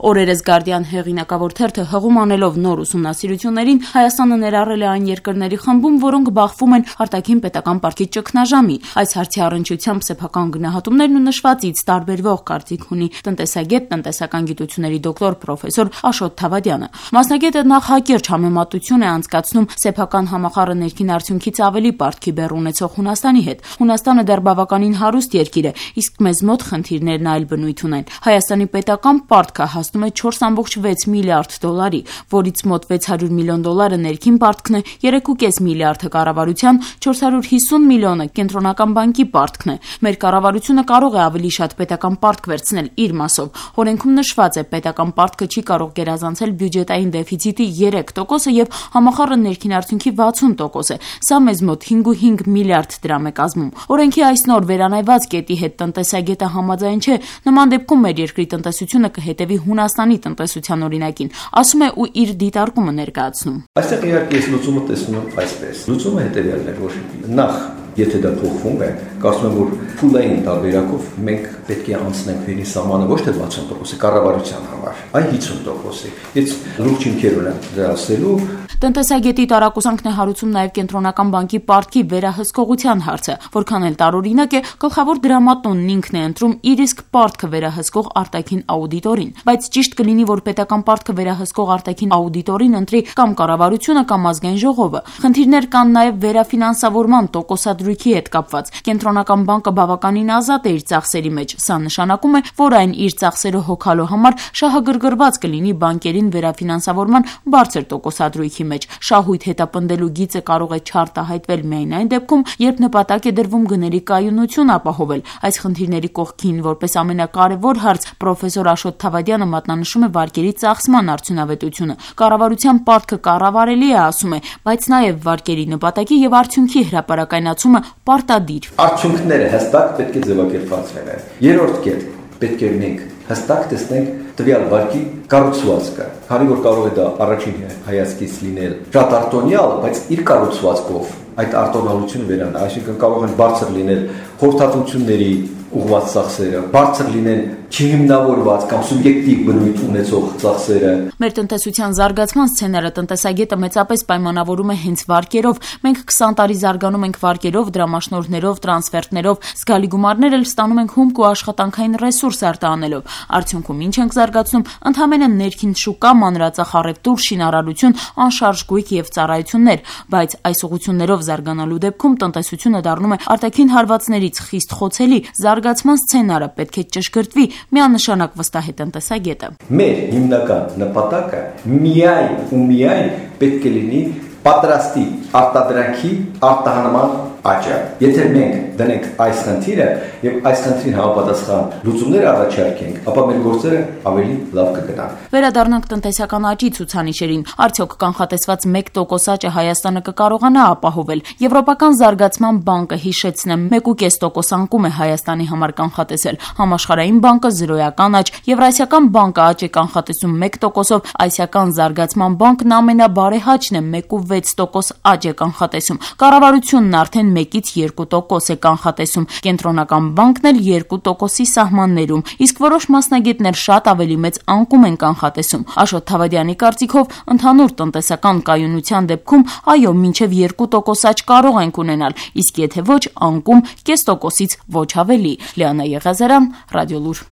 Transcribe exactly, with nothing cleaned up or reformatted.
Օրերս Guardian հեղինակավոր թերթը հղում անելով նոր ուսումնասիրություններին Հայաստանը ներառել է այն երկրների խմբում, որոնք բախվում են արտաքին պետական պարտքի ճգնաժամի։ Այս հարցի առնչությամբ սեփական գնահատումներն ու նշվածից տարբերվող կարծիք ունի տնտեսագետ, տնտեսական գիտությունների դոկտոր պրոֆեսոր Աշոտ Թավադյանը։ Մասնագետը նախ հակիրճ համեմատություն է անցկացնում սեփական համախառն ներքին արդյունքից ավելի պարտքի բեռ ունեցող Հունաստանի հետ։ Հունաստանը դեռ բավականին հարուստ երկիր է, իսկ մեզ մոտ խնդիրներն այլ բնույթ ունեն։ Հայաստանի պետական պարտքը հասնում է չորս կόμμα վեց միլիարդ դոլարի, որից մոտ վեց հարյուր միլիոն դոլարը ներքին պարտքն է, երեք կόμμα պենս միլիարդը կառավարության, չորս հարյուր հիսուն միլիոնը կենտրոնական բանկի պարտքն է։ Մեր կառավարությունը կարող է ավելի շատ պետական պարտք վերցնել իր մասով։ Օրենքում նշված է, պետական պարտքը չի կարող գերազանցել բյուջետային դեֆիցիտի երեք տոկոսը եւ համախառն ներքին արդյունքի վաթսուն տոկոսը։ Սա մեզ մոտ հինգ կόμμα հինգ միլիարդ դրամ է կազմում։ Օրենքի այս նոր վերանայված կետի հետ տնտեսագետը համաձայն չէ, նման դեպքում մեր երկրի տնտեսությունը կհետևի Հունաստանի տնտեսության օրինակին, ասում է ու իր դիտարկումը ներկայացնում։ Այստեղ իհարկե ես լուծումը տեսնում եմ այսպես։ Լուծումը հետևյալն է, որ նախ եթե դա փոխվում է, կարծում եմ, որ փուլային տարբերակով մենք պետք է անցնենք վերին սահմանը ոչ թե վաթսուն տոկոսի կառավարության համար, այլ հիսուն տոկոսի։ Ես լուրջ հիմքեր ունեմ դա ասելու։ Տնտեսագետի տարակուսանքն է հարուցում նաև կենտրոնական բանկի պարտքի վերահսկողության հարցը, որքան էլ տարօրինակ է, գլխավոր դրամատոնն ինքն է ընտրում իր իսկ պարտքը վերահսկող արտաքին աուդիտորին, բայց ճիշտ կլինի, որ պետական պարտքը վերահսկող արտաքին աուդիտորին ընտրի կամ կառավարությունը կամ ազգային ժողովը։ Խնդիրներ կան նաև վերաֆինանսավորման տոկոսադրույքի հետ կապված։ Կենտրոնական բանկը բավականին ազատ է իր ծախսերի մեջ, սա նշանակում է, որ այն իր ծախսերը հոգալու համար շահագրգռված կլինի բանկերին վերաֆինանսավորման բարձր տոկոսադրույքի մեջ։ Շահույթ հետապնդելու գիծը կարող է չարտահայտվել միայն այն դեպքում, երբ նպատակ է դրվում գների կայունություն ապահովել։ Այս խնդիրների կողքին, որպես ամենակարևոր հարց, պրոֆեսոր Աշոտ Թավադյանը մատնանշում է վարկերի ծախսման արդյունավետությունը։ Կառավարության պարտքը կառավարելի է, ասում է, բայց նաև վարկերի նպատակի եւ արդյունքի հրապարակայնացումը պարտադիր։ Արդյունքները հստակ պետք է ձևակերպված լինեն։ Երրորդ կետ պետք է մենք հստակ տեսնենք տվյալ վարկի կառուցվածքը, քանի որ կարող է դա առաջին հայացքից լինել շատ արտոնյալ, բայց իր կառուցվածքով այդ արտոնալությունը վերանա, այսինքն կարող են բարձր լինել խորհրդատվությունների ուղղված ծախսերը, բարձր լինեն չհիմնավորված կամ սուբյեկտիվ բնույթ ունեցող ծախսերը։ Մեր տնտեսության զարգացման սցենարը տնտեսագետը մեծապես պայմանավորում է հենց վարկերով։ Մենք քսան տարի զարգանում ենք վարկերով, դրամաշնորհներով, տրանսֆերտներով, զգալի գումարներ էլ ստանում ենք հումք ու աշխատանքային ռեսուրս արտահանելով։ Արդյունքում ինչ ենք զարգացնում, ընդհանրապես ներքին շուկա, մանրածախ առևտուր, շինարարություն, անշարժ գույք եւ ծառայություններ, բայց այս ուղղություններով զարգանալու դեպքում տնտեսությունը դառնում է արտաքին հարվածներից խիստ խոցելի։ Զարգացման սցենարը պետք է ճշգրտվի, միանշանակ վստահ է տնտեսագետը։ Մեր հիմնական նպատակը միայն ու միայն պետք է լինի պատրաստի արտադրանքի արտահանման աճը։ Եթե մենք դնենք այս խնդիրը եւ այս խնդրին համապատասխան լուծումներ առաջարկենք, ապա մեր գործերը ավելի լավ կգնան։ Վերադառնանք տնտեսական աճի ցուցանիշերին։ Արդյոք կանխատեսված մեկ տոկոս աճը Հայաստանը կկարողանա ապահովել։ Եվրոպական զարգացման բանկը հիշեցնեմ մեկ կόμμα պենս տոկոս անկում է Հայաստանի համար կանխատեսել։ Համաշխարհային բանկը զրոյական աճ, Եվրասիական բանկը աճ է կանխատեսում մեկ տոկոսով, Ասիական զարգացման բանկն ամենաբարեհաճն է մեկ կόμμα վեց տոկոս աճ է կանխատեսում։ Կառավարությունն արդեն մեկից երկու տոկոս է կանխատեսում, կենտրոնական բանկն էլ երկու տոկոսի սահմաններում, իսկ որոշ մասնագետներ շատ ավելի մեծ անկում են կանխատեսում։ Աշոտ Թավադյանի կարծիքով ընդհանուր տնտեսական կայունության դեպքում այո, մինչև երկու տոկոս աճ կարող ենք ունենալ, իսկ եթե ոչ, անկում կես տոկոսից ոչ ավելի։ Լիանա Եղիազարյան, Ռադիոլուր։